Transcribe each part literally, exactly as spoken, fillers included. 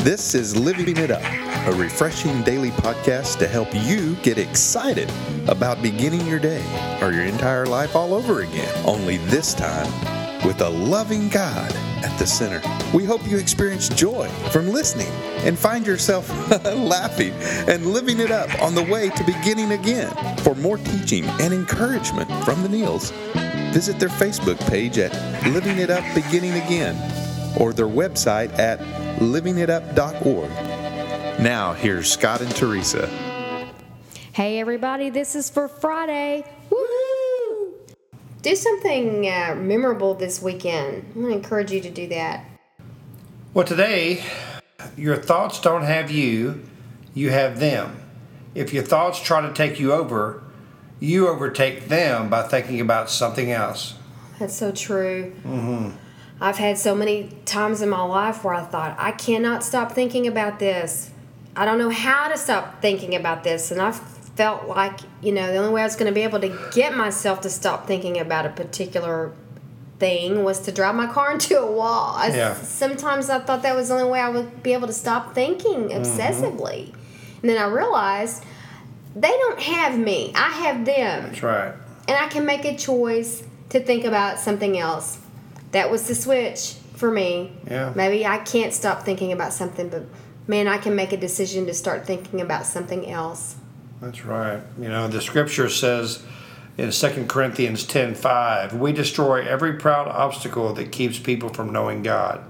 This is Living It Up, a refreshing daily podcast to help you get excited about beginning your day or your entire life all over again, only this time with a loving God at the center. We hope you experience joy from listening and find yourself laughing and living it up on the way to beginning again. For more teaching and encouragement from the Neils, visit their Facebook page at Living It Up Beginning Again or their website at living it up dot org. Now, here's Scott and Teresa. Hey everybody, this is for Friday. Woo! Do something uh, memorable this weekend. I'm going to encourage you to do that. Well, today, your thoughts don't have you, you have them. If your thoughts try to take you over, you overtake them by thinking about something else. That's so true. Mm-hmm. I've had so many times in my life where I thought, I cannot stop thinking about this. I don't know how to stop thinking about this. And I felt like, you know, the only way I was going to be able to get myself to stop thinking about a particular thing was to drive my car into a wall. I, yeah. Sometimes I thought that was the only way I would be able to stop thinking obsessively. Mm-hmm. And then I realized they don't have me. I have them. That's right. And I can make a choice to think about something else. That was the switch for me. Yeah. Maybe I can't stop thinking about something, but man, I can make a decision to start thinking about something else. That's right. You know, the scripture says in Second Corinthians ten five, we destroy every proud obstacle that keeps people from knowing God.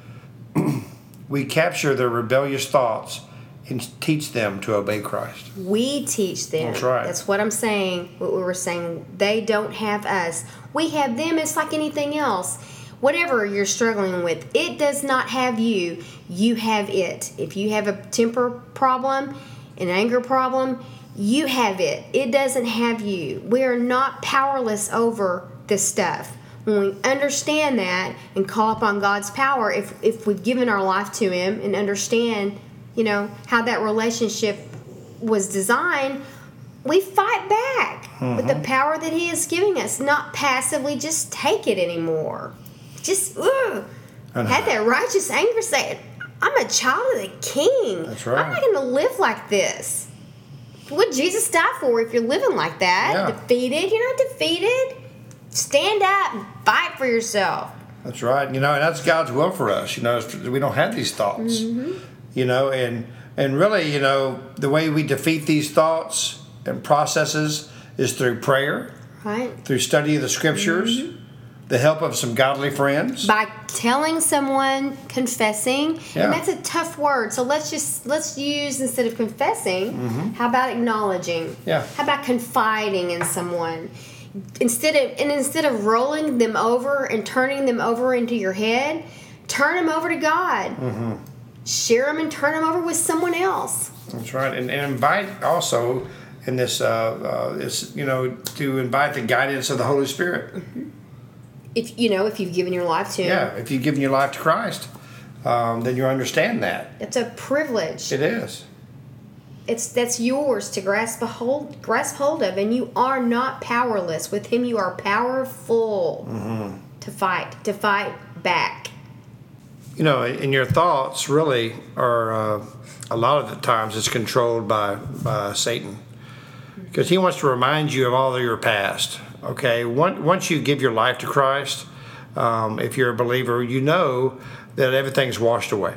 We capture their rebellious thoughts and teach them to obey Christ. We teach them. That's right. That's what I'm saying, what we were saying. They don't have us. We have them. It's like anything else. Whatever you're struggling with, it does not have you. You have it. If you have a temper problem, an anger problem, you have it. It doesn't have you. We are not powerless over this stuff. When we understand that and call upon God's power, if if we've given our life to Him and understand, you know, how that relationship was designed, we fight back mm-hmm. with the power that He is giving us, not passively just take it anymore. Just, ugh. Had that righteous anger saying, I'm a child of the King. That's right. I'm not going to live like this. What Jesus died for if you're living like that? Yeah. Defeated? You're not defeated. Stand up and fight for yourself. That's right. You know, and that's God's will for us. You know, we don't have these thoughts. Mm-hmm. You know, and and really, you know, the way we defeat these thoughts and processes is through prayer, right? Through study of the scriptures, mm-hmm. the help of some godly friends, by telling someone, confessing, yeah. and that's a tough word. So let's just let's use instead of confessing, mm-hmm. how about acknowledging? Yeah. How about confiding in someone? Instead of and instead of rolling them over and turning them over into your head, turn them over to God. Mm-hmm. Share them and turn them over with someone else. That's right, and, and invite also in this, uh, uh, this, you know, to invite the guidance of the Holy Spirit. Mm-hmm. If you know, if you've given your life to Him. Yeah, if you've given your life to Christ, um, then you understand that. It's a privilege. It is. It's that's yours to grasp a hold, grasp hold of, and you are not powerless. With Him, you are powerful mm-hmm. to fight, to fight back. You know, and your thoughts really are, uh, a lot of the times it's controlled by, by Satan. Because he wants to remind you of all of your past. Okay, once you give your life to Christ, um, if you're a believer, you know that everything's washed away.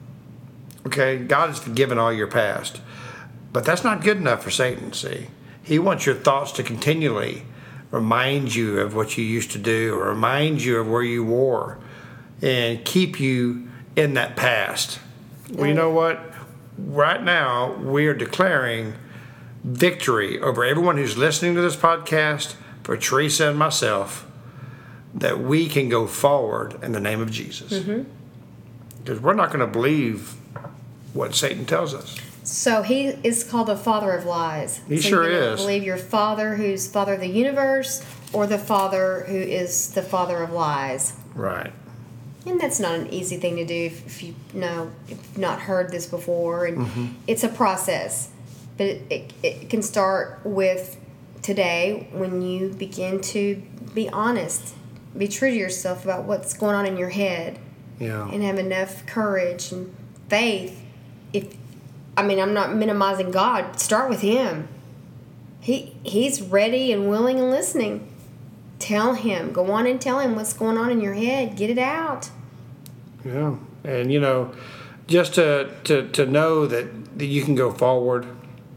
Okay, God has forgiven all your past. But that's not good enough for Satan, see. He wants your thoughts to continually remind you of what you used to do, or remind you of where you were, and keep you in that past. Well, you know what? Right now, we are declaring victory over everyone who's listening to this podcast, for Teresa and myself, that we can go forward in the name of Jesus. Mm-hmm. Because we're not going to believe what Satan tells us. So he is called the father of lies. He so sure you is. Believe your father, who's father of the universe, or the father who is the father of lies. Right. And that's not an easy thing to do if, if you know, if you've not heard this before. And mm-hmm. it's a process, but it, it, it can start with today when you begin to be honest, be true to yourself about what's going on in your head. Yeah. And have enough courage and faith, if I mean, I'm not minimizing God. Start with Him. He He's ready and willing and listening. Tell Him. Go on and tell Him what's going on in your head. Get it out. Yeah, and you know, just to to to know that, that you can go forward.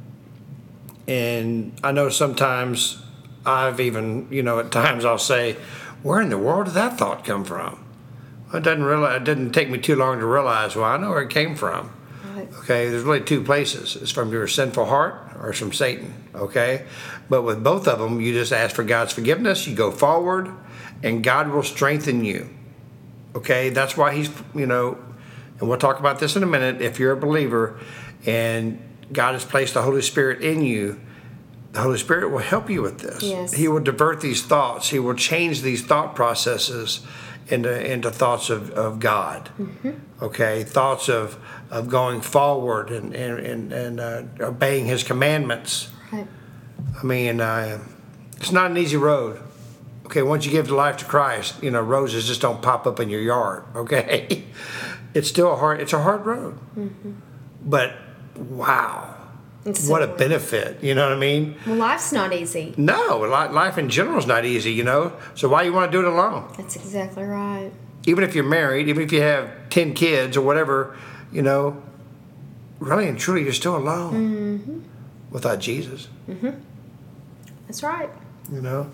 And I know sometimes I've even, you know, at times I'll say, where in the world did that thought come from? It doesn't really, it didn't take me too long to realize, well, I know where it came from. Right. Okay, there's really two places. It's from your sinful heart or it's from Satan. Okay, but with both of them, you just ask for God's forgiveness. You go forward, and God will strengthen you. Okay, that's why He's, you know, and we'll talk about this in a minute. If you're a believer, and God has placed the Holy Spirit in you, the Holy Spirit will help you with this. Yes. He will divert these thoughts. He will change these thought processes into into thoughts of, of God. Mm-hmm. Okay, thoughts of, of going forward and and and, and uh, obeying His commandments. Right. I mean, uh, it's not an easy road. Okay, once you give your life to Christ, you know, roses just don't pop up in your yard. Okay, it's still a hard. It's a hard road. Mm-hmm. But wow. It's What so a hard. benefit, you know what I mean? Well, life's not easy. No, li- life in general is not easy, you know? So why you want to do it alone? That's exactly right. Even if you're married, even if you have ten kids or whatever, you know, really and truly, you're still alone Mm-hmm. without Jesus, Mm-hmm. That's right. you know?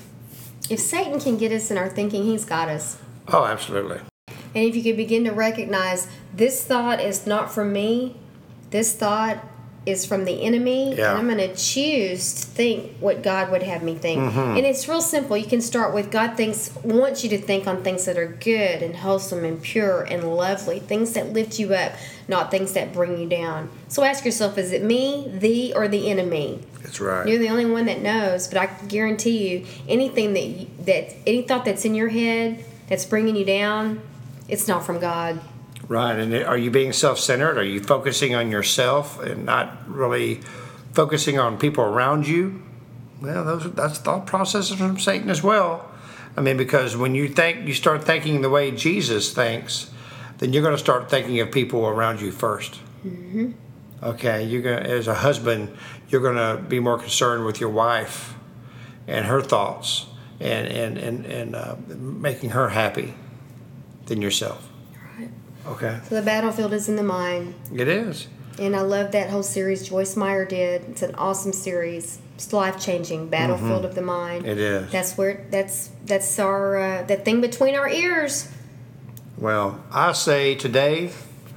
If Satan can get us in our thinking, he's got us. Oh, absolutely. And if you could begin to recognize this thought is not from me, this thought is from the enemy, Yeah. and I'm going to choose to think what God would have me think. Mm-hmm. And it's real simple. You can start with God thinks wants you to think on things that are good and wholesome and pure and lovely, things that lift you up, not things that bring you down. So ask yourself, is it me, thee, or the enemy? That's right. You're the only one that knows, but I can guarantee you, anything that you, that any thought that's in your head that's bringing you down, it's not from God. Right, and are you being self-centered? Are you focusing on yourself and not really focusing on people around you? Well, those that's thought processes from Satan as well. I mean, because when you think, you start thinking the way Jesus thinks, then you're going to start thinking of people around you first. Mm-hmm. Okay, you're going to, as a husband, you're going to be more concerned with your wife and her thoughts and and and and uh, making her happy than yourself. Okay. So the battlefield is in the mind. It is. And I love that whole series Joyce Meyer did. It's an awesome series. It's life-changing. Battlefield of the mind. It is. That's where that's that's our uh, that thing between our ears. Well, I say today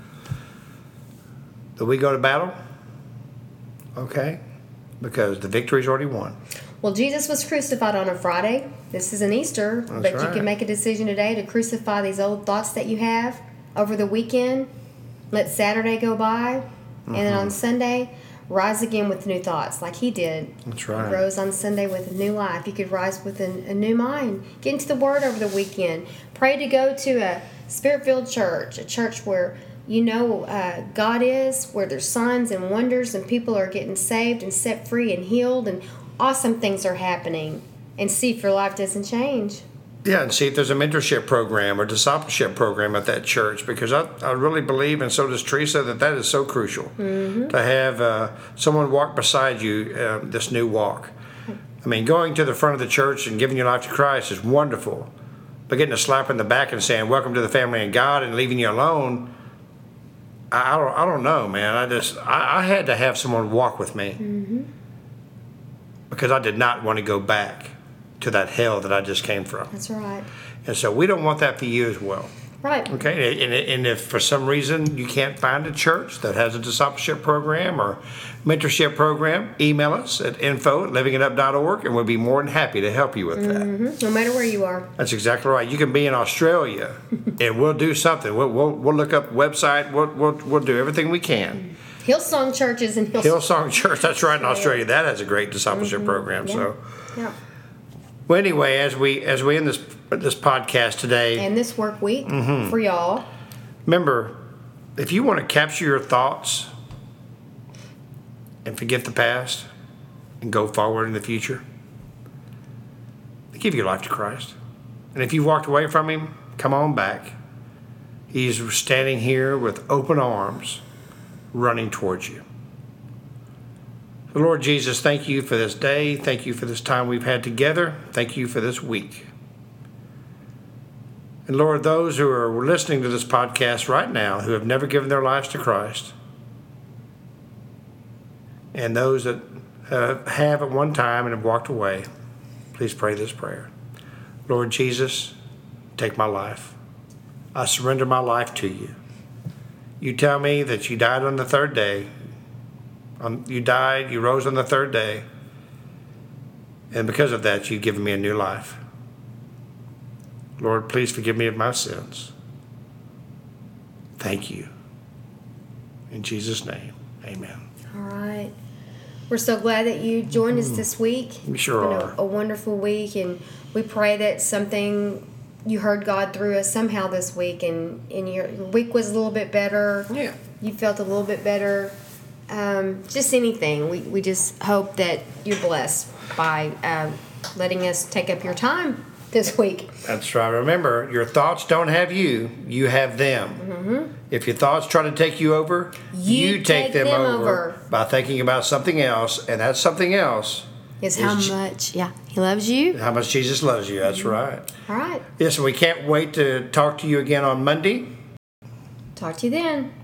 that we go to battle, okay, because the victory's already won. Well, Jesus was crucified on a Friday. This is an Easter, That's but you right. can make a decision today to crucify these old thoughts that you have over the weekend. Let Saturday go by, and then Mm-hmm. on Sunday, rise again with new thoughts, like he did. That's right. He rose on Sunday with a new life. You could rise with a, a new mind. Get into the Word over the weekend. Pray to go to a Spirit-filled church, a church where you know uh, God is, where there's signs and wonders, and people are getting saved and set free and healed, and awesome things are happening. And see if your life doesn't change. Yeah, and see if there's a mentorship program or discipleship program at that church, because I, I really believe, and so does Teresa, that that is so crucial Mm-hmm. to have uh, someone walk beside you uh, this new walk. I mean, going to the front of the church and giving your life to Christ is wonderful, but getting a slap in the back and saying, welcome to the family of God, and leaving you alone, I, I, don't, I don't know, man. I just, I, I had to have someone walk with me Mm-hmm. because I did not want to go back to that hell that I just came from. That's right. And so we don't want that for you as well. Right. Okay, and, and if for some reason you can't find a church that has a discipleship program or mentorship program, email us at info at living it up dot org, and we'll be more than happy to help you with that. Mm-hmm. No matter where you are. That's exactly right. You can be in Australia, and we'll do something. We'll, we'll, we'll look up a website. We'll, we'll, we'll do everything we can. Hillsong churches and Hillsong. Hillsong Church, that's right, in Australia. That has a great discipleship program. Yeah. So, Yeah. well, anyway, as we as we end this this podcast today, And this work week Mm-hmm. for y'all. remember, if you want to capture your thoughts and forget the past and go forward in the future, give your life to Christ. And if you walked away from Him, come on back. He's standing here with open arms, running towards you. Lord Jesus, thank you for this day. Thank you for this time we've had together. Thank you for this week. And Lord, those who are listening to this podcast right now who have never given their lives to Christ, and those that uh, have at one time and have walked away, please pray this prayer. Lord Jesus, take my life. I surrender my life to you. You tell me that you died on the third day. Um, you died, you rose on the third day. And because of that, you've given me a new life. Lord, please forgive me of my sins. Thank you. In Jesus' name, amen. All right. We're so glad that you joined us this week. We sure it's been are. A, a wonderful week, and we pray that something you heard God through us somehow this week, and, and your week was a little bit better. Yeah. You felt a little bit better. Um, just anything. We, we just hope that you're blessed by um, letting us take up your time this week. That's right. Remember, your thoughts don't have you, you have them. Mm-hmm. If your thoughts try to take you over, you, you take, take them, them over, over by thinking about something else, and that something else is how is much, yeah, He loves you. how much Jesus loves you. That's Mm-hmm. right. All right. Yes, we can't wait to talk to you again on Monday. Talk to you then.